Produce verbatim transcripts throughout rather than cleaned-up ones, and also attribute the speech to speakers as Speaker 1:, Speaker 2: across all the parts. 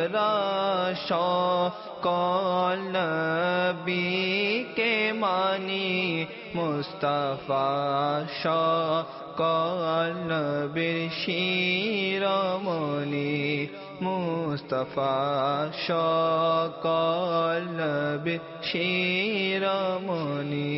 Speaker 1: সেরা সকল নবীকে মানি, মুস্তাফা সকল নবীর শিরোমণি, মুস্তাফা সকল নবীর শিরোমণি।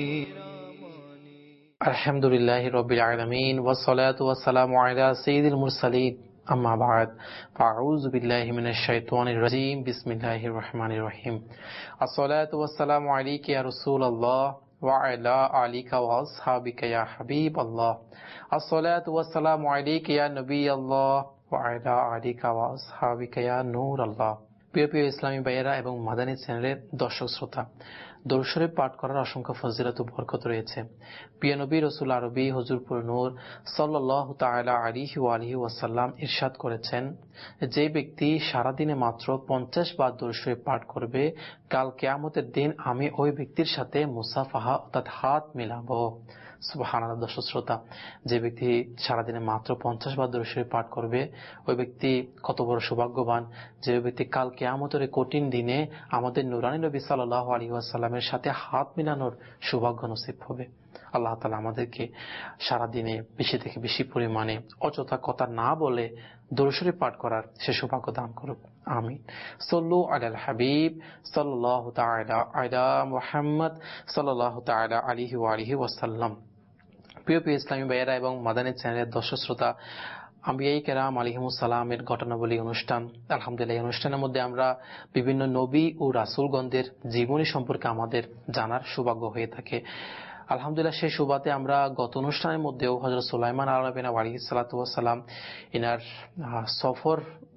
Speaker 2: আলহামদুলিল্লাহি রাব্বিল আলামিন ওয়াসসালাতু ওয়াসসালামু আলা সাইয়্যিদিল মুরসালিন, আম্মা বা'দ, ফাআউযু বিল্লাহি মিনাশ শাইতানির রাজীম, বিসমিল্লাহির রহমানির রহিম। আসসালাতু ওয়াসসালামু আলাইকা ইয়া রাসূলুল্লাহ ওয়া আলা আলিকা ওয়া আসহাবিকা ইয়া হাবিবাল্লাহ। আসসালাতু ওয়াসসালামু আলাইকা ইয়া নবিয়াল্লাহ ওয়া আলা আলিকা ওয়া আসহাবিকা ইয়া নূরাল্লাহ। প্রিয় প্রিয় ইসলামী ভাইয়েরা এবং মাদানী চ্যানেলের দর্শক শ্রোতা, দরুদ শরীফ পাঠ করার অসংখ্য ফজিলত ও বরকত রয়েছে। প্রিয় নবী রাসূল আরবি হুজুরপুর নূর সাল্লাল্লাহু তাআলা আলাইহি ওয়া আলিহি ওয়াসাল্লাম ইরশাদ করেছেন, যে ব্যক্তি সারাদিনে মাত্র পঞ্চাশ বার দরুদ শরীফ পাঠ করবে, কাল কিয়ামতের দিন আমি ওই ব্যক্তির সাথে মুসাফাহা অর্থাৎ হাত মিলাবো। সুবহানাল্লাহ। দর্শক শ্রোতা, যে ব্যক্তি সারাদিনে মাত্র পঞ্চাশ বার দরুদ শরীফ পাঠ করবে, ওই ব্যক্তি কত বড় সৌভাগ্যবান, যে ব্যক্তি কাল কিয়ামতের কঠিন দিনে আমাদের নূরানী নবী সাল্লাল্লাহু আলাইহি ওয়াসাল্লামের সাথে হাত মিলানোর সৌভাগ্য নসিব হবে। আল্লাহ তাআলা আমাদেরকে সারাদিনে বেশি থেকে বেশি পরিমাণে অযথা কথা না বলে দরুদ শরীফ পাঠ করার সে সৌভাগ্য দান করুক, আমিন। সাল্লু আলাল হাবিব সাল্লাল্লাহু তাআলা আলা মুহাম্মদ সাল্লাল্লাহু তাআলা আলাইহি ওয়া আলিহি ওয়াসাল্লাম। প্রিয় প্রিয় ইসলামী ভাইয়েরা এবং মাদানী চ্যানেলের দর্শক শ্রোতা, আম্বিয়ায়ে কেরাম আলাইহিমুস সালামের ঘটনাবলী অনুষ্ঠান, আলহামদুলিল্লাহ এই অনুষ্ঠানের মধ্যে আমরা বিভিন্ন নবী ও রাসূলগণদের জীবনী সম্পর্কে আমাদের জানার সৌভাগ্য হয়ে থাকে। আলহামদুলিল্লাহ সেই সুবাদে আমরা গত অনুষ্ঠানের মধ্যেও হযরত সুলাইমান আলাইহিস সালাতু ওয়াস সালাম ইনার সফর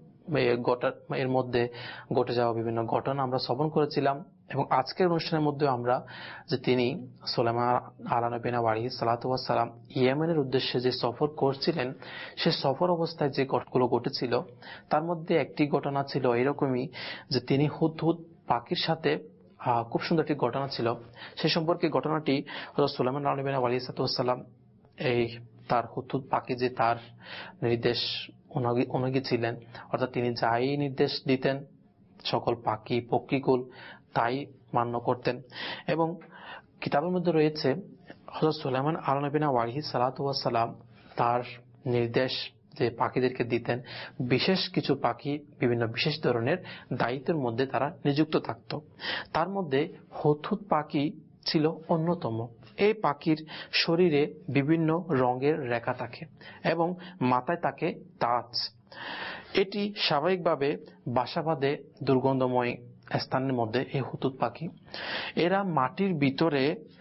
Speaker 2: এর মধ্যে ঘটে যাওয়া বিভিন্ন ঘটনা আমরা শ্রবণ করেছিলাম, এবং আজকের অনুষ্ঠানের মধ্যে আমরা যে তিনি সুলাইমান আলাইহিস সালাতু ওয়াস সালাম ইয়েমেনের উদ্দেশ্যে যে সফর করছিলেন, সে সফর অবস্থায় যে ঘটনাগুলো ঘটেছিল তার মধ্যে একটি ঘটনা ছিল এরকমই, যে তিনি হুদহুদ পাখির সাথে খুব সুন্দর একটি ঘটনা ছিল। সে সম্পর্কে ঘটনাটি হযরত সুলাইমান আলাইহিস সালাতু ওয়াস সালাম এই তার হুদহুদ পাখি যে তার নির্দেশ অনুগী ছিলেন, অর্থাৎ তিনি যাই নির্দেশ দিতেন সকল পাখি পক্ষীকুল তাই মান্য করতেন। এবং কিতাবের মধ্যে রয়েছে হযরত সুলাইমান আলাইহিস সালাতু ওয়াস সালাম তার নির্দেশ যে পাখিদেরকে দিতেন, বিশেষ কিছু পাখি বিভিন্ন বিশেষ ধরনের দায়িত্বের মধ্যে তারা নিযুক্ত থাকত। তার মধ্যে হুদহুদ পাখি ছিল অন্যতম। এই পাখির শরীরে বিভিন্ন রঙের রেখা থাকে এবং মাথায় থাকে তাজ। এটি স্বাভাবিকভাবে বাসা বাঁধে দুর্গন্ধময় স্থানের মধ্যে। এই হুদহুদ পাখি এরা মাটির ভিতরে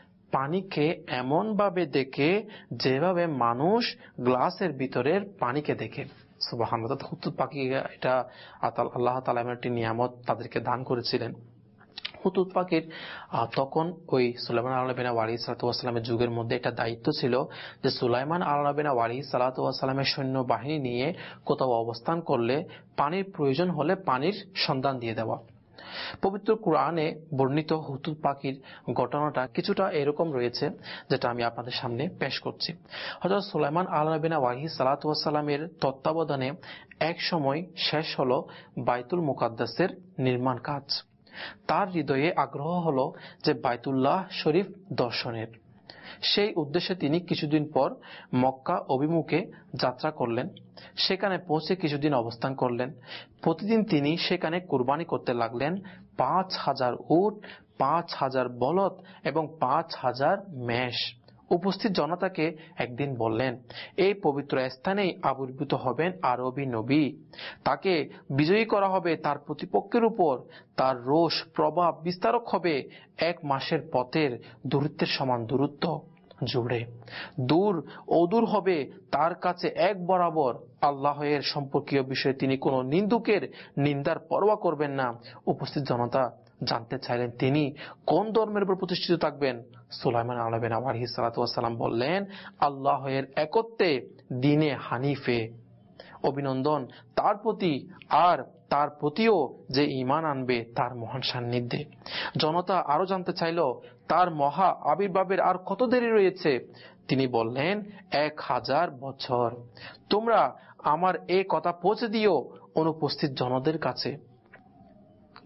Speaker 2: পানিকে এমন ভাবে দেখে যেভাবে মানুষ গ্লাসের ভিতরের পানিকে দেখে। সুবহানাল্লাহ। হুদহুদ পাখি এটা আল্লাহ তাআলা একটি নিয়ামত তাদেরকে দান করেছিলেন। হুদহুদ পাখির তখন ওই সুলাইমান আলাইহিস সালাতু ওয়াস সালামের যুগের মধ্যে একটা দায়িত্ব ছিল যে সুলাইমান আলাইহিস সালাতু ওয়াস সালামের সৈন্য বাহিনী নিয়ে কোথাও অবস্থান করলে পানির প্রয়োজন হলে পানির সন্ধান দিয়ে দেওয়া। পবিত্র কুরআনে বর্ণিত হুদহুদ পাখির ঘটনাটা কিছুটা এরকম রয়েছে, যেটা আমি আপনাদের সামনে পেশ করছি। হযরত সুলাইমান আলাইহিস সালাতু ওয়াস সালামের তত্ত্বাবধানে এক সময় শেষ হলো বাইতুল মুকাদ্দাসের নির্মাণ কাজ। তার হৃদয়ে আগ্রহ হলো যে বাইতুল্লাহ শরীফ দর্শনের। সেই উদ্দেশ্যে তিনি কিছুদিন পর মক্কা অভিমুখে যাত্রা করলেন। সেখানে পৌঁছে কিছুদিন অবস্থান করলেন। প্রতিদিন তিনি সেখানে কুরবানি করতে লাগলেন পাঁচ হাজার উট, পাঁচ হাজার বলদ এবং পাঁচ হাজার মেষ। উপস্থিত জনতাকে একদিন বললেন, এই পবিত্র স্থানেই আবির্ভূত হবেন আরবী নবী। তাকে বিজয়ী করা হবে তার প্রতিপক্ষের উপর। তার রোষ প্রভাব বিস্তারক হবে এক মাসের পথের দূরত্বের সমান দূরত্ব জুড়ে। দূর অদূর হবে তার কাছে এক বরাবর। আল্লাহের সম্পর্কীয় বিষয়ে তিনি কোনো নিন্দুকের নিন্দার পরোয়া করবেন না। উপস্থিত জনতা জানতে চাইলেন তিনি কোন ধর্মের উপর প্রতিষ্ঠিত থাকবেন। সুলাইমান আলাইহিস সালাতু ওয়াস সালাম বললেন, আল্লাহের একত্বে, দ্বীনে হানিফে। অভিনন্দন তার প্রতি, আর তার প্রতিও যে ঈমান আনবে তার মহান সান্নিধ্যে। জনতা আরো জানতে চাইল তার মহা আবির্ভাবের আর কত দেরি রয়েছে। তিনি বললেন, এক হাজার বছর। তোমরা আমার এই কথা পৌঁছে দিও অনুপস্থিত জনদের কাছে।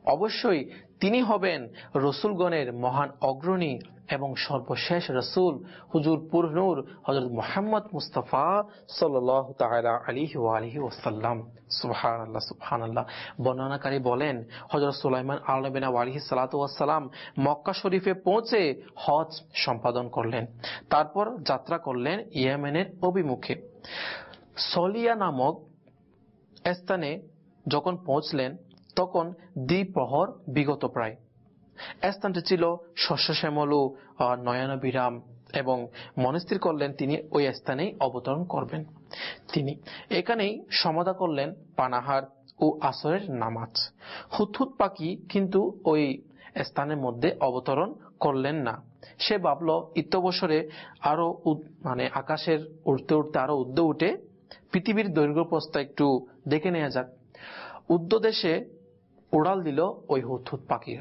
Speaker 2: অবশ্যই তিনি হবেন রসুলগণের মহান অগ্রণী এবং সর্বশেষ রসুল হুজুর পুরনূর হযরত মুহাম্মদ মুস্তাফা সাল্লাল্লাহু তাআলা আলাইহি ওয়া আলিহি ওয়াসাল্লাম। সুবহানাল্লাহ সুবহানাল্লাহ। বর্ণনাকারী বলেন, হযরত সুলাইমান আলাইহিস সালাতু ওয়াস সালাম মক্কা শরীফে পৌঁছে হজ সম্পাদন করলেন। তারপর যাত্রা করলেন ইয়েমেনের অভিমুখে। সলিয়া নামক স্থানে যখন পৌঁছলেন তখন দ্বিপ্রহর বিগত প্রায়। স্থানটি ছিল শস্য শ্যামল নয়নাভিরাম এবং মনস্থির করলেন তিনি ওই স্থানেই অবতরণ করবেন। তিনি এখানেই সমাধা করলেন পানাহার ও আসরের নামাজ। হুদহুদ পাখি কিন্তু ওই স্থানের মধ্যে অবতরণ করলেন না। সে ভাবল ইত্যবসরে আরো মানে আকাশের উঠতে উঠতে আরো উর্ধ্বে উঠে পৃথিবীর দৈর্ঘ্য প্রস্থ একটু দেখে নেওয়া যাক। উর্ধ্বদেশে উড়াল দিল ওই হুদহুদ পাখিরা।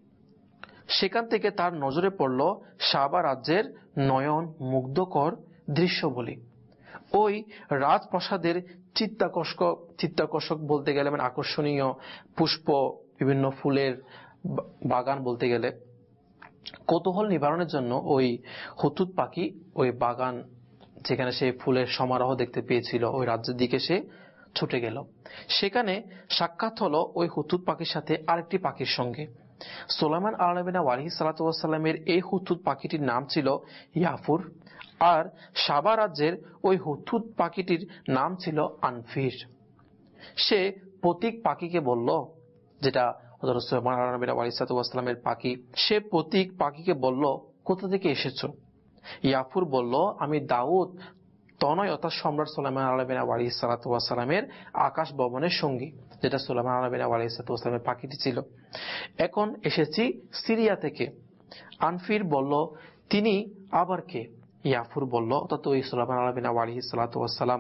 Speaker 2: সেখান থেকে তার নজরে পড়ল সাবা রাজ্যের নয়ন মুগ্ধকর দৃশ্যবলী। ওই রাজপ্রাসাদের চিত্তাকর্ষক চিত্তাকর্ষক বলতে গেলে মানে আকর্ষণীয় পুষ্প, বিভিন্ন ফুলের বাগান বলতে গেলে কৌতূহল নিবারণের জন্য ওই হুদহুদ পাখি ওই বাগান যেখানে সে ফুলের সমারোহ দেখতে পেয়েছিল ওই রাজ্যের দিকে সে ছুটে গেল। সেখানে সাক্ষাৎ হলো ওই হুদহুদ পাখির সাথে আরেকটি পাখির সঙ্গে। সুলাইমান আলাইহিস সালাতু ওয়াস সালামের এই হুদহুদ পাখিটির নাম ছিল ইয়াফুর, আর সাবা রাজ্যের ওই হুদহুদ পাখিটির নাম ছিল আনফির। সে প্রতীক পাখিকে বলল, যেটা হযরত সুলাইমান আলাইহিস সালাতু ওয়াস সালামের পাখি, সে প্রতীক পাখিকে বলল, কোথা থেকে এসেছো? ইয়াফুর বলল, আমি দাউদ তনয় অর্থাৎ সম্রাট সুলাইমান আলাইহিস সালাতু ওয়াস সালামের আকাশ ভবনের সঙ্গী, যেটা সুলাইমান আলাইহিস সালাতু ওয়াস সালামের পাখিটি ছিল। এখন এসেছি সিরিয়া থেকে। আনফির বলল, তিনি আবার কে? ইয়াফুর বলল, অর্থাৎ ওই সুলাইমান আলাইহিস সালাতু ওয়াস সালাম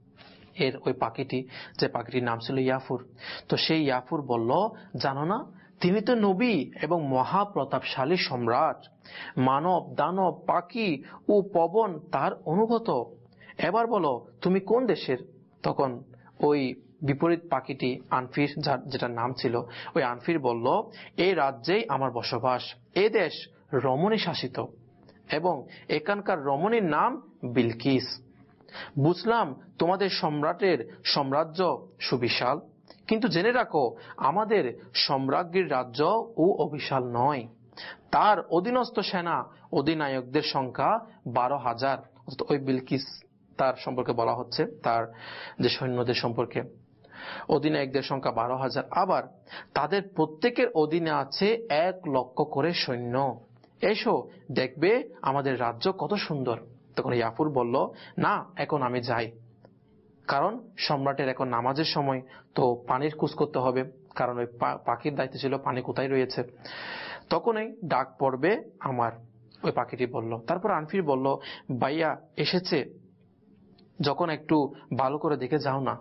Speaker 2: এর ওই পাখিটি, যে পাখিটির নাম ছিল ইয়াফুর। তো সেই ইয়াফুর বলল, জানো না, তিনি তো নবী এবং মহাপ্রতাপশালী সম্রাট। মানব, দানব, পাখি ও পবন তার অনুগত। এবার বলো তুমি কোন দেশের? তখন ওই বিপরীত পাখিটি আনফির, যার যেটা নাম ছিল, ওই আনফির বলল, এই রাজ্যেই আমার বসবাস। এ দেশ রমণী শাসিত এবং এখানকার রমণীর নাম বিলকিস। বুঝলাম তোমাদের সম্রাটের সাম্রাজ্য সুবিশাল, কিন্তু জেনে রাখো আমাদের সম্রাজ্ঞীর রাজ্য ও অবিশাল নয়। তার অধীনস্থ সেনা অধিনায়কদের সংখ্যা বারো হাজার। ওই বিলকিস তার সম্পর্কে বলা হচ্ছে, তার যে সৈন্যদের সম্পর্কে। অধিনায়কদের সংখ্যা বারো হাজার, আবার তাদের প্রত্যেকের অধীনে আছে এক লক্ষ করে সৈন্য। এসো দেখবে আমাদের রাজ্য কত সুন্দর। তখন ইয়াফুর বলল, না, এখন আমি যাই, কারণ সম্রাটের এখন নামাজের সময়, তো পানির খোঁজ করতে হবে, কারণ ওই পাখির দায়িত্ব ছিল পানি কোথায় রয়েছে। তখনই ডাক পড়বে আমার, ওই পাখিটি বলল। তারপর আনফির বলল, ভাইয়া এসেছে, যখন একটু ভালো করে দেখে যাও না।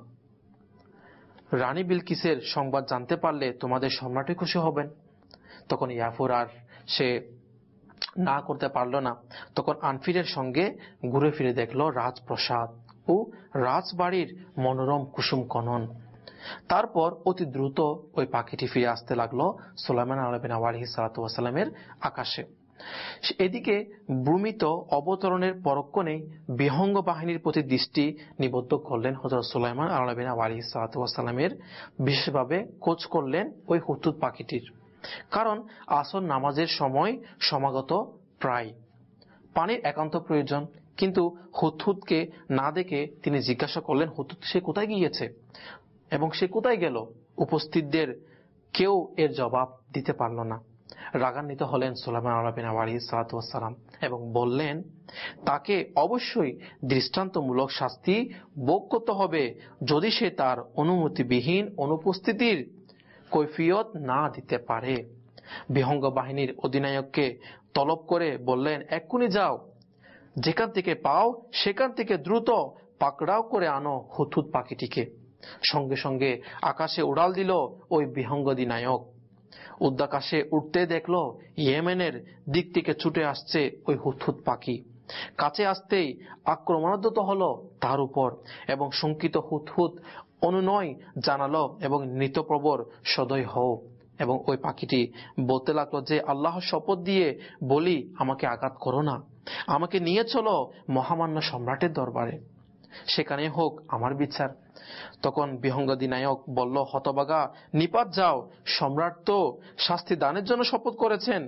Speaker 2: রানী বিলকিসের সংবাদ জানতে পারলে তোমাদের সম্রাটই খুশি হবেন। তখন ইয়াফুর আর সে না করতে পারল না। তখন আনফিরের সঙ্গে ঘুরে ফিরে দেখলো রাজপ্রাসাদ ও রাজবাড়ির মনোরম কুসুম কনন। তারপর অতি দ্রুত ওই পাখিটি ফিরে আসতে লাগলো সুলাইমান আলাইহিস সালাতু ওয়াস সালামের আকাশে। এদিকে ভূমিত অবতরণের পরক্ষণেই বিহঙ্গ বাহিনীর প্রতি দৃষ্টি নিবদ্ধ করলেন হযরত সুলাইমান আলাইহিস সালাতু ওয়াস সালামের। বিশেষভাবে খোঁজ করলেন ওই হুদহুদ পাখিটির, কারণ আসর নামাজের সময় সমাগত প্রায়। পানির একান্ত প্রয়োজন, কিন্তু হুদহুদকে না দেখে তিনি জিজ্ঞাসা করলেন, হুদহুদ সে কোথায় গিয়েছে এবং সে কোথায় গেল? উপস্থিতদের কেউ এর জবাব দিতে পারল না। রাগান্বিত হলেন সুলাইমান আলাইহিস সালাতু ওয়াস সালাম এবং বললেন, তাকে অবশ্যই দৃষ্টান্তমূলক শাস্তি ভোগ করতে হবে যদি সে তার অনুমতিবিহীন অনুপস্থিতির কৈফিয়ত না দিতে পারে। বিহঙ্গ বাহিনীর অধিনায়ককে তলব করে বললেন, এক্ষুনি যাও, যেখান থেকে পাও সেখান থেকে দ্রুত পাকড়াও করে আনো হুদহুদ পাখিটিকে। সঙ্গে সঙ্গে আকাশে উড়াল দিল ওই বিহঙ্গ অধিনায়ক। উদ্যাকাশে উঠতে দেখলো ইয়েমেনের দিক থেকে ছুটে আসছে ওই হুদহুদ পাখি। কাছে আসতেই আক্রমণাত্মক হলো তার উপর এবং শঙ্কিত হুদহুদ অনুনয় জানালো এবং নৃত্যপ্রবর সদয় হও, এবং ওই পাখিটি বলতে লাগলো যে আল্লাহর শপথ দিয়ে বলি, আমাকে আঘাত করো না, আমাকে নিয়ে চলো মহামান্য সম্রাটের দরবারে, সেখানে হোক আমার বিচার। তখন বিহঙ্গাদিনায়ক বলল, হতভাগা, নিপাত যাও, সম্রাট তো শাস্তি দানের জন্য শপথ করেছেন।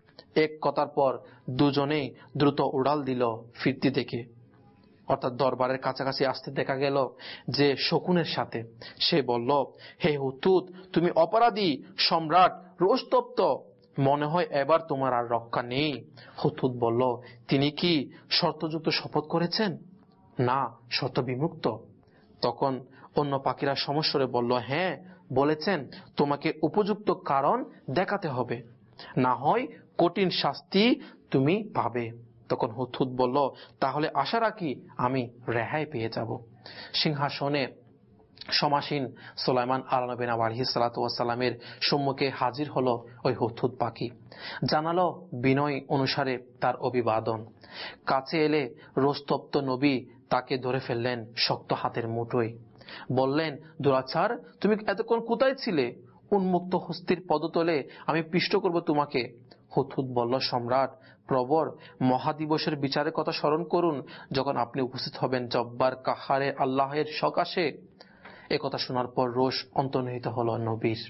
Speaker 2: এক কথার পর দুজনেই দ্রুত উড়াল দিল ফিরতি দেখে, অর্থাৎ দরবারের কাছাকাছি আসতে দেখা গেল যে শকুনের সাথে। সে বলল, হে হুদহুদ, তুমি অপরাধী, সম্রাট রোষতপ্ত, মনে হয় এবার তোমার আর রক্ষা নেই। হুদহুদ বলল, তিনি কি শর্তযুক্ত শপথ করেছেন? না, শর্ত বিমুক্ত। তখন অন্য পাখিরা সমস্বরে বলল, হ্যাঁ বলেছেন, তোমাকে উপযুক্ত কারণ দেখাতে হবে, না হয় কঠিন শাস্তি তুমি পাবে। তখন হুদহুদ বলল, তাহলে আশা রাখি আমি রেহাই পেয়ে যাব। সিংহাসনে সমাসীন সুলাইমান আলাইহিস সালাতু ওয়াস সালামের সম্মুখে হাজির হলো ওই হুদহুদ পাখি, জানালো বিনয় অনুসারে তার অভিবাদন। কাছে এলে রোষতপ্ত নবী তাকে ধরে ফেললেন শক্ত হাতের মুঠোয়, বললেন, দুরাচার, তুমি এতক্ষণ কোথায় ছিলে? উন্মুক্ত হস্তির পদতলে আমি পিষ্ট করব তোমাকে। হুদহুদ বলল, সম্রাট, প্রবর মহাদিবসের বিচারের কথা স্মরণ করুন, যখন আপনি উপস্থিত হবেন জব্বার কাহারে আল্লাহের সকাশে। একথা শোনার পর রোষ অন্তর্নিহিত হলো নবীর,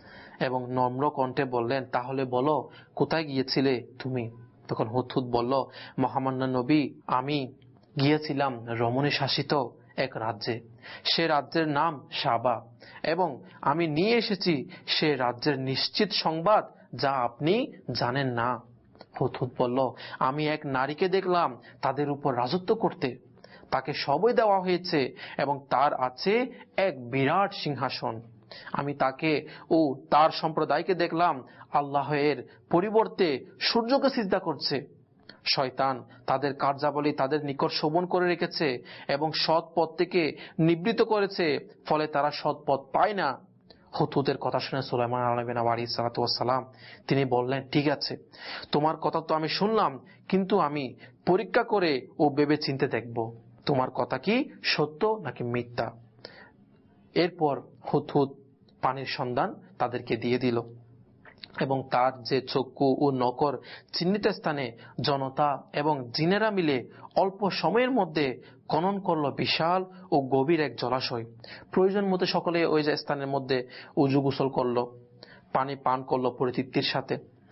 Speaker 2: এবং নম্র কণ্ঠে বললেন, তাহলে বলো, কোথায় গিয়েছিলে তুমি? তখন হুদহুদ বলল, মহামান্য নবী, আমি গিয়েছিলাম রমণী শাসিত এক রাজ্যে, সে রাজ্যের নাম সাবা, এবং আমি নিয়ে এসেছি সে রাজ্যের নিশ্চিত সংবাদ যা আপনি জানেন না। হুদহুদ বলল, আমি এক নারীকে দেখলাম তাদের উপর রাজত্ব করতে, তাকে সবই দেওয়া হয়েছে এবং তার আছে এক বিরাট সিংহাসন। আমি তাকে ও তার সম্প্রদায়কে দেখলাম আল্লাহের পরিবর্তে সূর্যকে সিজদা করছে। শয়তান তাদের কার্যাবলী তাদের নিকট শোভন করে রেখেছে এবং সৎ পথ থেকে নিবৃত করেছে, ফলে তারা সৎ পথ পায় না। হুদহুদের কথা শুনে সুলাইমান আলাইহিস সালাতু ওয়াস সালাম তিনি বললেন, ঠিক আছে, তোমার কথা তো আমি শুনলাম, কিন্তু আমি পরীক্ষা করে ও ভেবে চিনতে দেখব তোমার কথা কি সত্য নাকি মিথ্যা। এরপর হুদহুদ পানির সন্ধান তাদেরকে দিয়ে দিল, এবং তার যে চক্ষু ও নখর চিহ্নিত স্থানে জনতা এবং জিনেরা মিলে অল্প সময়ের মধ্যে খনন করলো বিশাল ও গভীর এক জলাশয়। প্রয়োজন মতো সকলে ওই যে স্থানের মধ্যে উজু গোসল করলো, পানি পান করলো পরিতৃপ্তির সাথে।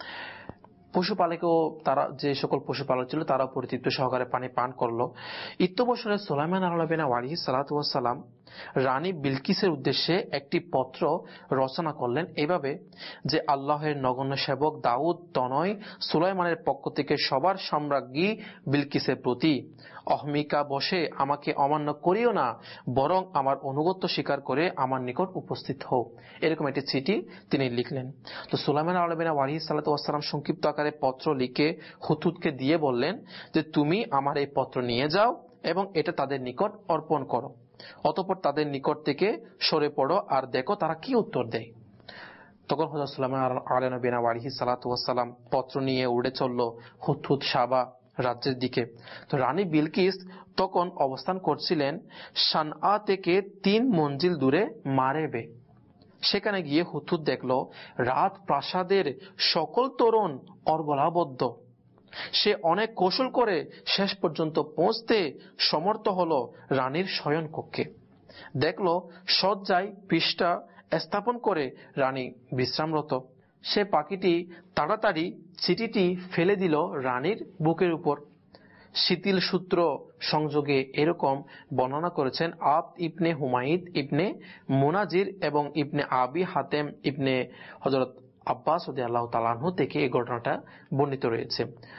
Speaker 2: পশুপালকেও তারা, যে সকল পশুপালক ছিল তারা পরিতৃপ্ত সহকারে পানি পান করলো। ইত্যবসরে সুলাইমান আলাইহিস সালাতু ওয়াস সালাম রানী বিলকিসের উদ্দেশ্যে একটি পত্র রচনা করলেন এভাবে, যে আল্লাহের নগণ্য সেবক দাউদ তনয় সুলাইমানের পক্ষ থেকে সবার সম্রাজ্ঞী বিলকিসের প্রতি, অহমিকা বসে আমাকে অমান্য করিও না, বরং আমার অনুগত্য স্বীকার করে আমার নিকট উপস্থিত হোক। এরকম একটি চিঠি তিনি লিখলেন। তো সুলাইমান আলাইহিস সালাতু ওয়াস সালাম সংক্ষিপ্ত আকারে পত্র লিখে হুদহুদকে দিয়ে বললেন যে তুমি আমার এই পত্র নিয়ে যাও এবং এটা তাদের নিকট অর্পণ করো, অতঃপর তাদের নিকট থেকে সরে পড়ো আর দেখো তারা কি উত্তর দেয়। তখন হযরত সুলাইমান আলাইহিস সালাতু ওয়াস সালাম পত্র নিয়ে উড়ে চলল হুদহুদ সাবা রাজ্যের দিকে। তো রানী বিলকিস তখন অবস্থান করছিলেন সানআ থেকে তিন মঞ্জিল দূরে মারেবে। সেখানে গিয়ে হুদহুদ দেখল রাত প্রাসাদের সকল তোরণ অর্গলাবদ্ধ। সে অনেক কৌশল করে শেষ পর্যন্ত পৌঁছতে সমর্থ হলো রানীর শয়ন কক্ষে। দেখল শয্যায় পৃষ্ঠা স্থাপন করে রানী বিশ্রামরত। সে পাখিটি তাড়াতাড়ি চিঠিটি ফেলে দিল রানীর বুকের উপর। শিথিল সূত্র সংযোগে এরকম বর্ণনা করেছেন আবদ ইবনে হুমাইদ ইবনে মুনাজির এবং ইবনে আবি হাতেম ইবনে হযরত আব্বাস রাদিয়াল্লাহু তাআলা আনহু থেকে এই ঘটনাটা বর্ণিত রয়েছে।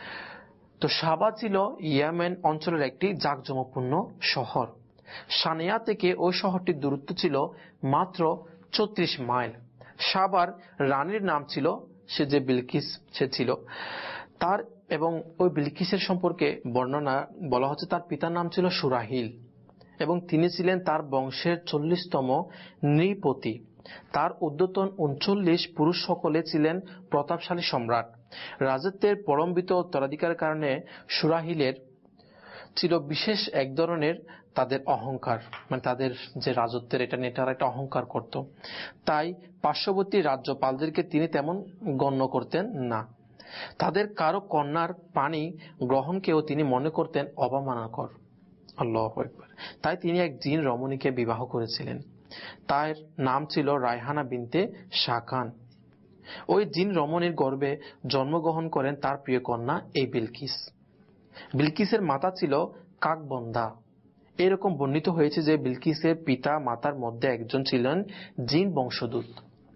Speaker 2: তো সাবা ছিল ইয়েমেন অঞ্চলের একটি জাঁকজমকপূর্ণ শহর। সানিয়া থেকে ওই শহরটির দূরত্ব ছিল মাত্র চৌত্রিশ মাইল। সাবার রানীর নাম ছিল, সে যে বিলকিস সে ছিল তার, এবং ওই বিলকিসের সম্পর্কে বর্ণনা বলা হচ্ছে তার পিতার নাম ছিল সুরাহিল এবং তিনি ছিলেন তার বংশের চল্লিশতম নৃপতি। তার ঊর্ধ্বতন উনচল্লিশ পুরুষ সকলে ছিলেন প্রতাপশালী সম্রাট। রাজত্বের পরমবিত উত্তরাধিকারের কারণে সুরাহিলের ছিল বিশেষ এক ধরনের তাদের অহংকার, মানে তাদের যে রাজত্বের এটা নিয়ে তারা একটা অহংকার করত। তাই পার্শ্ববর্তী রাজ্যপালদেরকে তিনি তেমন গণ্য করতেন না। তাদের কারো কন্যার পানি গ্রহণকেও তিনি মনে করতেন অবমাননাকর। আল্লাহু আকবার। তাই তিনি এক জিন রমণীকে বিবাহ করেছিলেন। তার নাম ছিল রায়হানা বিনতে শাকান। ওই জিন রমণীর গর্ভে জন্মগ্রহণ করেন তার প্রিয় কন্যা এই বিলকিস। বিলকিসের মাতা ছিল কাকবন্ধা। এরকম বর্ণিত হয়েছে যে বিলকিসের পিতা মাতার মধ্যে একজন ছিলেন জিন বংশোদ্ভূত।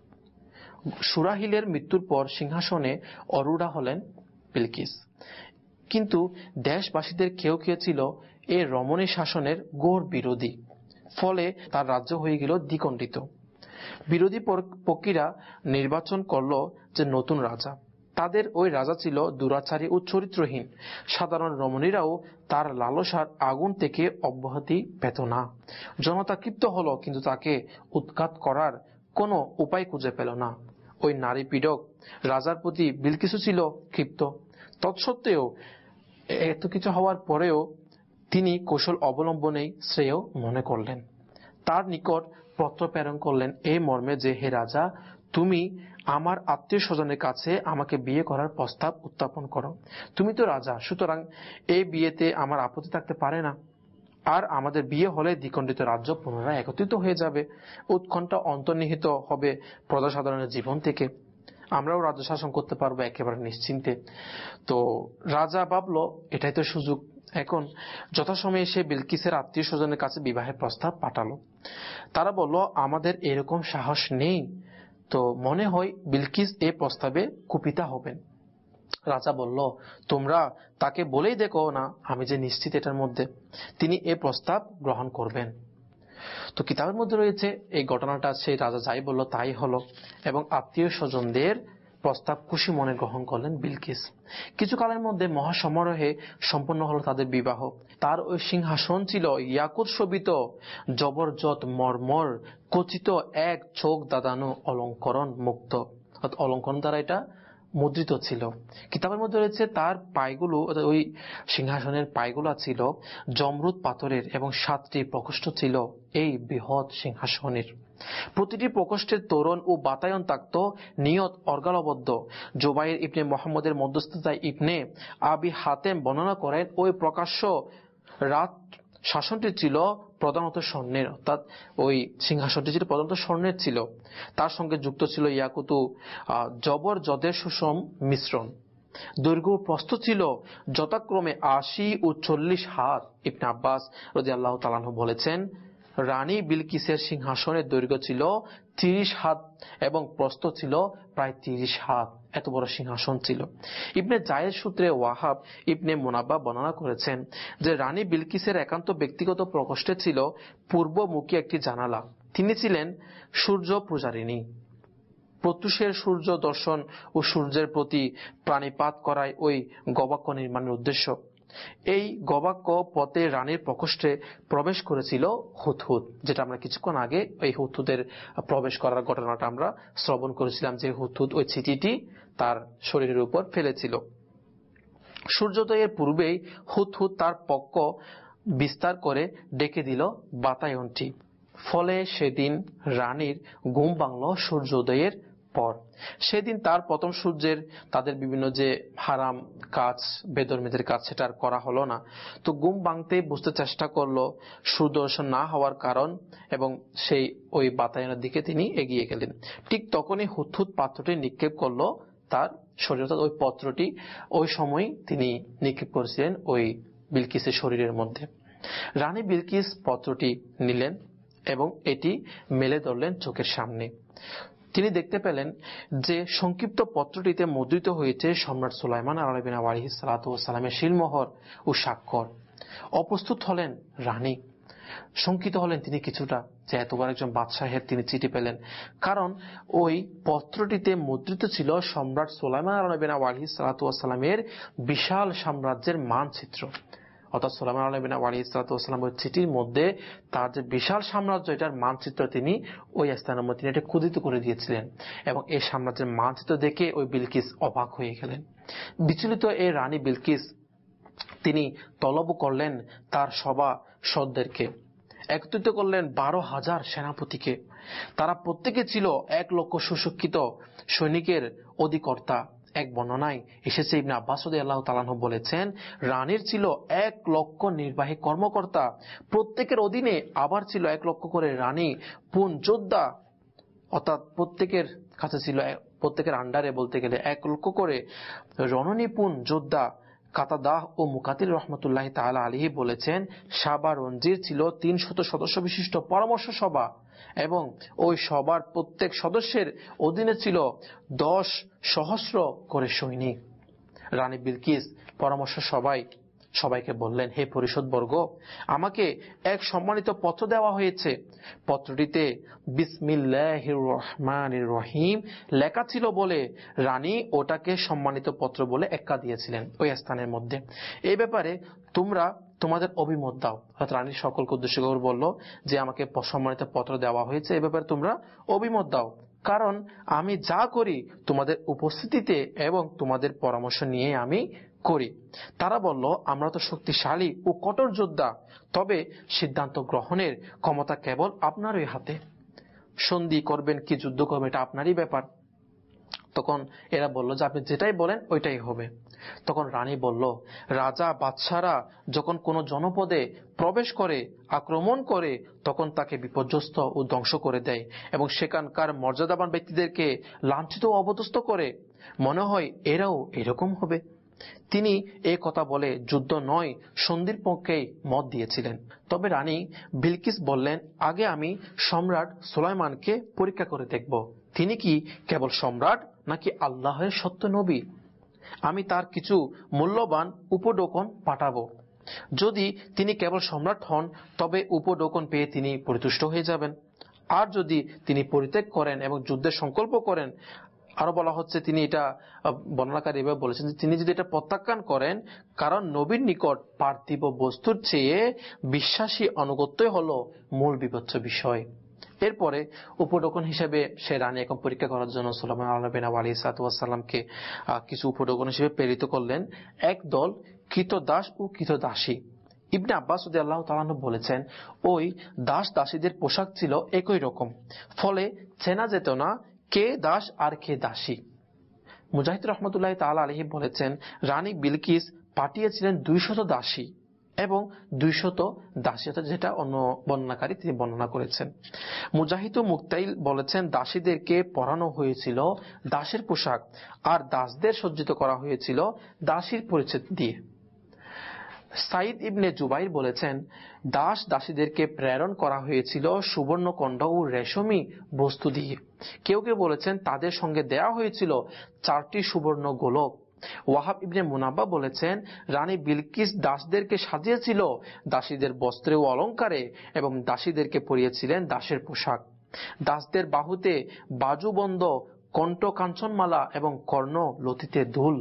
Speaker 2: সুরাহিলের মৃত্যুর পর সিংহাসনে অরুঢ়া হলেন বিলকিস। কিন্তু দেশবাসীদের কেউ কেউ ছিল এই রমণী শাসনের ঘোর বিরোধী। ফলে তার রাজ্য হয়ে গেল দ্বিখণ্ডিত। বিরোধী পক্ষীরা নির্বাচন করল যে নতুন রাজা। তাদের ওই রাজা ছিল দুরাচারী ও চরিত্রহীন। সাধারণ রমণীরাও তার লালসার আগুন থেকে অব্যাহতি পেত না। জনতা ক্ষিপ্ত হলো, কিন্তু তাকে উৎখাত করার কোনো উপায় খুঁজে পেল না। ওই নারী পীড়ক রাজার প্রতি বিলকিসও ছিল ক্ষিপ্ত। তৎসত্ত্বেও এত কিছু হওয়ার পরেও তিনি কৌশল অবলম্বনেই শ্রেয় মনে করলেন। তার নিকট পত্র প্রেরণ করলেন এই মর্মে যে, হে রাজা, তুমি আমার আত্মীয় স্বজনের কাছে আমাকে বিয়ে করার প্রস্তাব উত্থাপন করো। তুমি তো রাজা, সুতরাং এই বিয়েতে আমার আপত্তি থাকতে পারে না। আর আমাদের বিয়ে হলে দ্বিখণ্ডিত রাজ্য পুনরায় একত্রিত হয়ে যাবে। উৎকণ্ঠা অন্তর্নিহিত হবে প্রজাসাধারণের জীবন থেকে। আমরাও রাজ্য শাসন করতে পারবো একেবারে নিশ্চিন্তে। তো রাজা ভাবলো এটাই তো সুযোগ। এখন যথাসময়ে সে বিলকিসের আত্মীয় স্বজনের কাছে বিবাহের প্রস্তাব পাঠালো। তারা বলল, আমাদের এরকম সাহস নেই। তো মনে হয় বিলকিস এই প্রস্তাবে কুপিতা হবেন। রাজা বলল, তোমরা তাকে বলেই দেখো না আমি যে নিশ্চিত এটার মধ্যে তিনি এই প্রস্তাব গ্রহণ করবেন। তো কিতাবের মধ্যে রয়েছে এই ঘটনাটা সেই রাজা যাই বলল তাই হলো, এবং আত্মীয় স্বজনদের প্রস্তাব খুশি মনে গ্রহণ করলেন বিলকিস। কিছু কালের মধ্যে মহাসমারোহে সম্পন্ন হলো তাদের বিবাহ। তার ওই সিংহাসন ছিল ইয়াকুত শোভিত, জবরজত মর্মর খচিত, এক চোখ দাদানো অলঙ্করণ মুক্ত, অলঙ্করণ দ্বারা এটা মুদ্রিত ছিল। কিতাবের মধ্যে রয়েছে তার পায়গুলো, ওই সিংহাসনের পায়গুলা ছিল জমরুদ পাথরের এবং সাতটি প্রকোষ্ঠ ছিল এই বৃহৎ সিংহাসনের। প্রতিটি প্রকোষ্ঠের তোরণ ও বাতায়ন থাকত নিয়ত অর্গালবদ্ধ। জুবাইর ইবনে মোহাম্মদের মধ্যস্থতায় ইবনে আবি হাতেম বর্ণনা করেন ওই প্রকাশ্য রাত শাসনটি ছিল প্রধানত স্বর্ণের, অর্থাৎ ওই সিংহাসনটি ছিল প্রধানত স্বর্ণের ছিল। তার সঙ্গে যুক্ত ছিল ইয়াকুতু জবর জদের সুষম মিশ্রণ। দৈর্ঘ্য প্রস্থ ছিল যথাক্রমে আশি ও চল্লিশ হাত। ইবনে আব্বাস রাদিয়াল্লাহু তাআলা আনহু বলেছেন, রানী বিলকিসের সিংহাসনের দৈর্ঘ্য ছিল তিরিশ হাত এবং প্রস্থ ছিল প্রায় তিরিশ হাত। এত বড় সিংহাসন ছিল। ইবনে জায়েদ সূত্রে ওয়াহাব ইবনে মুনাব্বা বর্ণনা করেছেন যে রানী বিলকিসের একান্ত ব্যক্তিগত প্রকোষ্ঠে ছিল পূর্বমুখী একটি জানালা। তিনি ছিলেন সূর্য পূজারিণী। প্রত্যুষের সূর্য দর্শন ও সূর্যের প্রতি প্রাণীপাত করাই ওই গবাক্ষ নির্মাণের উদ্দেশ্য। এই গবাক্ষ পথে রানীর প্রকোষ্ঠে প্রবেশ করেছিল হুদহুদ, যেটা আমরা কিছুক্ষণ আগে এই হুদহুদের প্রবেশ করার ঘটনাটা আমরা শ্রবণ করেছিলাম, যে হুদহুদ ওই চিঠিটি তার শরীরের উপর ফেলেছিল। সূর্যোদয়ের পূর্বেই হুদহুদ তার পক্ষ বিস্তার করে ডেকে দিল বাতায়নটি। ফলে সেদিন রানীর ঘুম ভাঙল সূর্যোদয়ের পর। সেদিন তার প্রথম সূর্যের তাদের বিভিন্ন যে হারাম কাজ, বেদর্মীদের কাজ, সেটা আর করা হলো না। তো ঘুম ভাঙতে বুঝতে চেষ্টা করলো সূর্যদর্শন না হওয়ার কারণ, এবং সেই ওই বাতায়নের দিকে তিনি এগিয়ে গেলেন। ঠিক তখনই হুদহুদ পাত্রটি নিক্ষেপ করলো তার শরীর, অর্থাৎ ওই পত্রটি ওই সময় তিনি নিক্ষেপ করেছিলেন ওই বিলকিসের শরীরের মধ্যে। রানী বিলকিস পত্রটি নিলেন এবং এটি মেলে ধরলেন চোখের সামনে। তিনি দেখতে পেলেন যে সংক্ষিপ্ত পত্রটিতে মুদ্রিত হয়েছে সম্রাট সুলাইমান আলাইহিস সালাতু ওয়াস সালামের শিলমোহর ও স্বাক্ষর। অপ্রস্তুত হলেন রানী, শঙ্কিত হলেন তিনি কিছুটা, যে এতবার একজন বাদশাহের তিনি চিঠি পেলেন। কারণ ওই পত্রটিতে মুদ্রিত ছিল সম্রাট সুলাইমান আলাইহিস সালাতু ওয়াস সালামের বিশাল সাম্রাজ্যের মানচিত্র। অর্থাৎ সুলাইমান আলাইহিস সালাতু ওয়াস সালাম ওই চিঠির মধ্যে তার যে বিশাল সাম্রাজ্য, এটার মানচিত্র তিনি ওই স্থানের মধ্যে এটা খোদিত করে দিয়েছিলেন। এবং এই সাম্রাজ্যের মানচিত্র দেখে ওই বিলকিস অবাক হয়ে গেলেন। বিচলিত এই রানী বিলকিস তিনি তলব করলেন তার সভাসদদেরকে, একত্রিত করলেন বারো হাজার সেনাপতিকে। তারা প্রত্যেকে ছিল এক লক্ষ সুশিক্ষিত সৈনিকের অধিকর্তা। এক বর্ণনায় এসেছে, ইবনে আব্বাস রাদিয়াল্লাহু তাআলা আনহু বলেছেন, রানীর ছিল এক লক্ষ নির্বাহী কর্মকর্তা, প্রত্যেকের অধীনে আবার ছিল এক লক্ষ করে রানী পুন যোদ্ধা, অর্থাৎ প্রত্যেকের কাছে ছিল, প্রত্যেকের আন্ডারে বলতে গেলে এক লক্ষ করে রণনিপুণ যোদ্ধা। কাতাদাহ ও মুকাতিল রহমতুল্লাহ তাআলা আলাইহি বলেছেন, সাবা রঞ্জির ছিল তিন শত সদস্য বিশিষ্ট পরামর্শ সভা এবং ওই সবার প্রত্যেক সদস্যের অধীনে ছিল দশ সহস্র করে সৈনিক। রানী বিলকিস পরামর্শ সভায় সবাইকে বললেন, হে পরিষদবর্গ, আমাকে এক সম্মানিত পত্র দেওয়া হয়েছে। পত্রটিতে বিসমিল্লাহির রহমানির রহিম লেখা ছিল বলে রানী ওটাকে সম্মানিত পত্র বলে এক্কা দিয়েছিলেন ওই স্থানের মধ্যে। এই ব্যাপারে তোমরা তোমাদের অভিমত দাও। অর্থাৎ রানীর সকলকে উদ্দেশ্য করে বলল যে আমাকে সম্মানিত পত্র দেওয়া হয়েছে, এ ব্যাপারে তোমরা অভিমত দাও, কারণ আমি যা করি তোমাদের উপস্থিতিতে এবং তোমাদের পরামর্শ নিয়ে আমি করি। তারা বলল, আমরা তো শক্তিশালী ও কঠোর যোদ্ধা, তবে সিদ্ধান্ত গ্রহণের ক্ষমতা কেবল আপনারই হাতে। সন্ধি করবেন কি যুদ্ধ করবেন এটা আপনারই ব্যাপার। তখন এরা বলল যে আপনি যেটাই বলেন ওইটাই হবে। তখন রানী বলল, রাজা বাদশারা যখন কোনো জনপদে প্রবেশ করে আক্রমণ করে তখন তাকে বিপর্যস্ত ও ধ্বংস করে দেয় এবং সেখানকার মর্যাদাবান ব্যক্তিদেরকে লাঞ্ছিত ও অপদস্থ করে। মনে হয় এরাও এরকম হবে। তিনি এই কথা বলে যুদ্ধ নয় সন্ধির পক্ষেই মত দিয়েছিলেন। তবে রানী বিলকিস বললেন, আগে আমি সম্রাট সুলাইমানকে পরীক্ষা করে দেখব, তিনি কি কেবল সম্রাট নাকি আল্লাহের সত্য নবী। আমি তার কিছু মূল্যবান উপঢৌকন পাঠাবো। যদি তিনি কেবল সম্রাট হন তবে উপঢৌকন পেয়ে তিনি পরিতুষ্ট হয়ে যাবেন, আর যদি তিনি পরিত্যাগ করেন এবং যুদ্ধের সংকল্প করেন, আরো বলা হচ্ছে তিনি এটা বর্ণনাকারী এভাবে বলেছেন যে তিনি যদি এটা প্রত্যাখ্যান করেন, কারণ নবীর নিকট পার্থিব বস্তুর চেয়ে বিশ্বাসী আনুগত্যই হলো মূল বিবেচ্য বিষয়। এরপরে উপঢৌকন হিসেবে সে রানী এখন পরীক্ষা করার জন্য সুলাইমান আলাইহিস সালামকে কিছু উপঢৌকন হিসেবে প্রেরিত করলেন, এক দল কৃতদাস ও কৃতদাসী। ইবনে আব্বাস রাদিয়াল্লাহু তাআলা আনহু বলেছেন, ওই দাস দাসীদের পোশাক ছিল একই রকম, ফলে চেনা যেত না কে দাস আর কে দাসী। মুজাহিদ রহমতুল্লাহ তাআলা আলাইহি বলেছেন, রানী বিলকিস পাঠিয়েছিলেন দুইশত দাসী এবং দুইশত দাসী, যেটা অন্য বর্ণনাকারী তিনি বর্ণনা করেছেন। মুজাহিদ ও মুক্তাইল বলেছেন, দাসীদেরকে পরানো হয়েছিল দাসের পোশাক আর দাসদের সজ্জিত করা হয়েছিল দাসীর পরিচ্ছদ দিয়ে। সাইদ ইবনে জুবাইর বলেছেন, দাস দাসীদেরকে প্রেরণ করা হয়েছিল সুবর্ণকণ্ড ও রেশমি বস্তু দিয়ে। কেউ কেউ বলেছেন তাদের সঙ্গে দেয়া হয়েছিল চারটি সুবর্ণ গোলক। ওয়াহাব ইবনে মুনাব্বা বলেছেন, রানী বিলকিস দাসদেরকে সাজিয়েছিল দাসীদের বস্ত্রে ও অলঙ্কারে এবং দাসীদেরকে পরিয়েছিলেন দাসের পোশাক। দাসদের বাহুতে বাজুবন্ধ কণ্ঠ কাঞ্চনমালা এবং কর্ণ লতিতে দুল,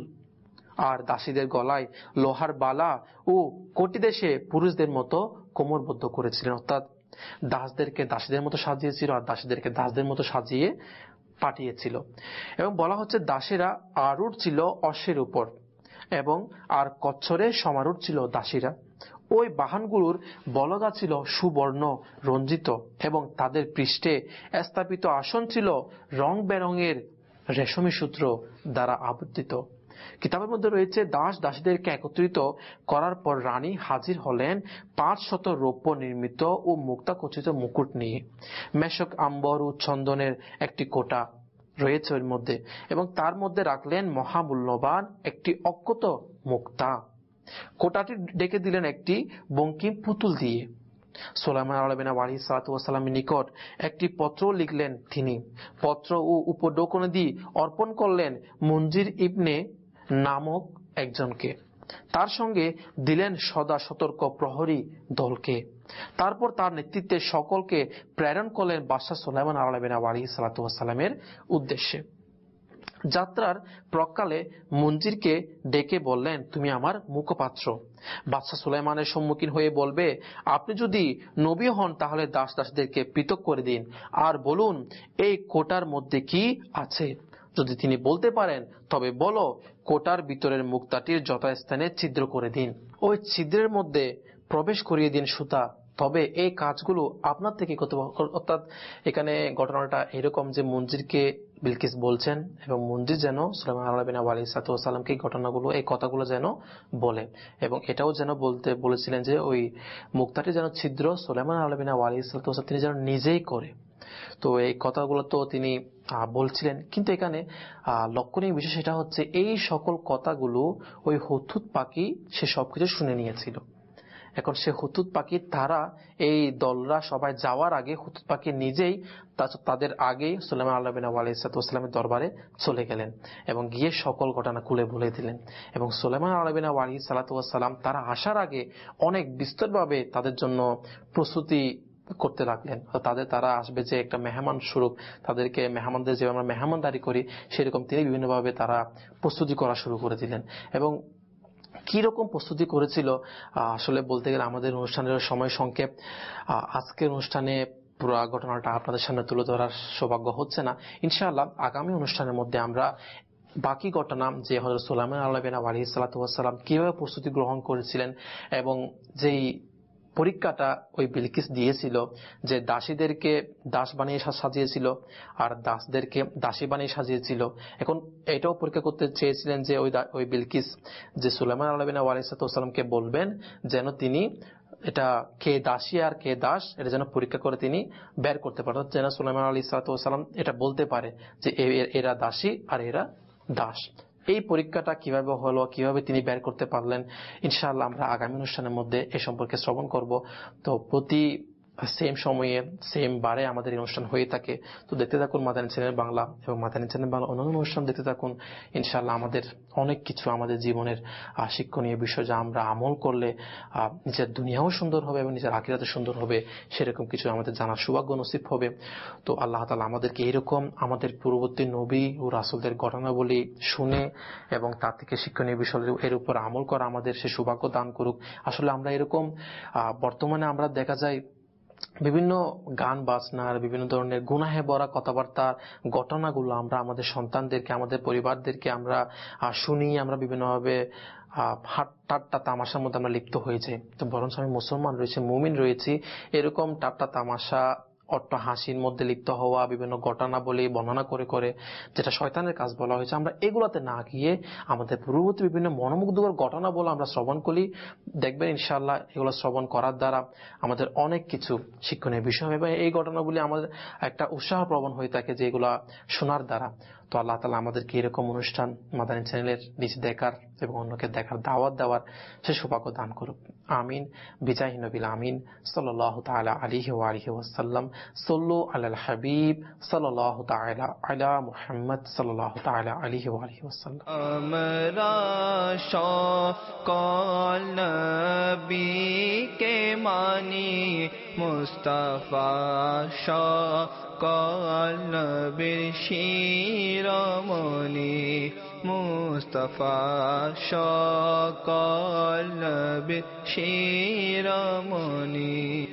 Speaker 2: আর দাসীদের গলায় লোহার বালা ও কটিদেশে পুরুষদের মতো কোমরবদ্ধ করেছিলেন। অর্থাৎ দাসদেরকে দাসীদের মতো সাজিয়েছিল আর দাসীদেরকে দাসদের মতো সাজিয়ে পাঠিয়েছিল। এবং বলা হচ্ছে দাসীরা আরূঢ় ছিল অশ্বের উপর এবং আর কচ্ছরে সমারূঢ় ছিল দাসীরা। ওই বাহনগুলোর বলগা ছিল সুবর্ণ রঞ্জিত এবং তাদের পৃষ্ঠে স্থাপিত আসন ছিল রং বেরঙের রেশমি সূত্র দ্বারা আবর্তিত। কিতাবের মধ্যে রয়েছে, দাস দাসীদেরকে একত্রিত করার পর রানী হাজির হলেন পাঁচ শত রৌপ্য নির্মিত ও মুক্তাখচিত মুকুট নিয়ে। মেশক, আম্বর ও চন্দনের একটি কোটা রয়েছে ওর মধ্যে এবং তার মধ্যে রাখলেন মহামূল্যবান একটি অক্ষত মুক্তা। কোটাটি ডেকে দিলেন একটি বঙ্কিম পুতুল দিয়ে। সুলাইমান আলাইহিস সালামের নিকট একটি পত্র লিখলেন তিনি। পত্র ও উপঢৌকনাদি অর্পণ করলেন মুনজির ইবনে নামক একজনকে। তার সঙ্গে দিলেন সদা সতর্ক প্রহরী দলকে। তারপর তার নেতৃত্বে সকলকে প্রেরণ করলেন বাদশাহ সুলাইমান আলাইহিস সালামের উদ্দেশ্যে। যাত্রার প্রকালে মুনজিরকে ডেকে বললেন, তুমি আমার মুখপাত্র। বাদশাহ সুলাইমানের সম্মুখীন হয়ে বলবে, আপনি যদি নবী হন তাহলে দাস দাসীদেরকে পৃথক করে দিন আর বলুন এই কোটার মধ্যে কি আছে। যদি তিনি বলতে পারেন তবে বলো কোটার ভিতরের মুক্তাটির যথাস্থানে ছিদ্র করে দিন। ওই ছিদ্রের মধ্যে প্রবেশ করিয়ে দিন সুতা, তবে এই কাজগুলো আপনার থেকে কত। অর্থাৎ এখানে ঘটনাটা এরকম যে মঞ্জিরকে বিলকিস বলছেন এবং মঞ্জির যেন সুলাইমান আলাইহিস সালামকে এই ঘটনাগুলো এই কথাগুলো যেন বলে, এবং এটাও যেন বলতে বলেছিলেন যে ওই মুক্তাটি যেন ছিদ্র সুলাইমান আলাইহিস সালাম তিনি যেন নিজেই করে। তো এই কথাগুলো তো তিনি বলছিলেন, কিন্তু এখানে লক্ষণীয় বিষয় সেটা হচ্ছে এই সকল কথাগুলো ওই হুদহুদ পাখি সে সবকিছু শুনে নিয়েছিল। এখন সে হুদহুদ পাখি তারা এই দলরা সবাই যাওয়ার আগে হুদহুদ পাখি নিজেই তাদের আগেই সুলাইমান আলাইহিস সালামের দরবারে চলে গেলেন এবং গিয়ে সকল ঘটনা খুলে বলে দিলেন। এবং সুলাইমান আলাইহিস সালাম তারা আসার আগে অনেক বিস্তরভাবে তাদের জন্য প্রস্তুতি করতে লাগলেন। তাদের তারা আসবে যে একটা মেহমান স্বরূপ, তাদেরকে মেহমানদের যে আমরা মেহমানদারি করি সেরকম তিনি বিভিন্নভাবে তারা প্রস্তুতি করা শুরু করে দিলেন। এবং কি রকম প্রস্তুতি করেছিল আসলে বলতে গেলে আমাদের অনুষ্ঠানের সময় সংক্ষেপ, আজকের অনুষ্ঠানে পুরো ঘটনাটা আপনাদের সামনে তুলে ধরার সৌভাগ্য হচ্ছে না। ইনশাআল্লাহ আগামী অনুষ্ঠানের মধ্যে আমরা বাকি ঘটনা যে হযরত সুলাইমান আলাইহিস সালাম কিভাবে প্রস্তুতি গ্রহণ করেছিলেন এবং যেই পরীক্ষাটা ওই বিলকিস দিয়েছিল যে দাসীদেরকে দাস বানিয়ে সাজিয়েছিল আর দাসদেরকে দাসী বানিয়ে সাজিয়েছিল। এখন এটাও পরীক্ষা করতে চেয়েছিলেন যে ওই ওই বিলকিস যে সুলাইমান আলাইহিস সালামকে বলবেন যেন তিনি এটা কে দাসী আর কে দাস এটা যেন পরীক্ষা করে তিনি বের করতে পারেন, যেন সুলাইমান আলাইহিস সালাম এটা বলতে পারে যে এরা দাসী আর এরা দাস। এই পরীক্ষাটা কিভাবে হলো, কিভাবে তিনি বের করতে পারলেন, ইনশাআল্লাহ আমরা আগামী অনুষ্ঠানের মধ্যে এ সম্পর্কে শ্রবণ করব। তো প্রতি সেম সময়ে সেম বারে আমাদের এই অনুষ্ঠান হয়ে থাকে। তো দেখতে থাকুন মাদানী চ্যানেল বাংলা এবং মাদানী চ্যানেল বাংলা অন্যান্য অনুষ্ঠান দেখতে থাকুন। ইনশাআল্লাহ আমাদের অনেক কিছু আমাদের জীবনের শিক্ষণীয় বিষয় যা আমরা আমল করলে নিজের দুনিয়াও সুন্দর হবে এবং নিজের আখিরাতে সুন্দর হবে, সেরকম কিছু আমাদের জানার সৌভাগ্য নসিব হবে। তো আল্লাহ তাআলা আমাদেরকে এরকম আমাদের পূর্ববর্তী নবী ও রাসূলদের ঘটনাবলী শুনে এবং তার থেকে শিক্ষণীয় বিষয় এর উপর আমল করা আমাদের সে সৌভাগ্য দান করুক। আসলে আমরা এরকম বর্তমানে আমরা দেখা যায় বিভিন্ন গান বাজনার বিভিন্ন ধরনের গুনাহে ভরা কথাবার্তার ঘটনাগুলো আমরা আমাদের সন্তানদেরকে আমাদের পরিবারদেরকে আমরা শুনি, আমরা বিভিন্নভাবে ঠাট্টা তামাশার মধ্যে আমরা লিপ্ত হয়ে যাই। তো বরঞ্চ আমি মুসলমান রয়েছে, মুমিন রয়েছি, এরকম ঠাট্টা তামাশা অট্ট হাসির মধ্যে লিপ্ত হওয়া বিভিন্ন ঘটনা বলে বর্ণনা করে করে যেটা শয়তানের কাজ বলা হয়েছে, আমরা এগুলাতে না গিয়ে আমাদের পূর্ববর্তী বিভিন্ন মনোমুগ্ধকর ঘটনা বলে আমরা শ্রবণ করি। দেখবেন ইনশাআল্লাহ এগুলো শ্রবণ করার দ্বারা আমাদের অনেক কিছু শিক্ষণীয় বিষয় হবে এবং এই ঘটনাগুলি আমাদের একটা উৎসাহ প্রবণ হয়ে থাকে যে এগুলা শোনার দ্বারা। তো আল্লাহ তাআলা আমাদেরকে এরকম অনুষ্ঠান মাদানী চ্যানেলের নিজ দেখার এবং অন্যকে দেখার দাওয়াত দেওয়ার সে সৌভাগ্য দান করুক। আমিন বিজাহি নবিল আমিন সাল্লাল্লাহু তাআলা আলাইহি ওয়া আলিহি ওয়াসাল্লাম। সাল্লু আলাল হাবিব সাল্লাল্লাহু তাআলা আলা মুহাম্মদ সাল্লাল্লাহু তাআলা আলাইহি ওয়া আলিহি ওয়াসাল্লাম।
Speaker 1: আমরা সকল নবী কে মানি মুস্তাফা সকল নবীর শিরোমণি মুস্তাফা সকল নবীর শিরোমণি।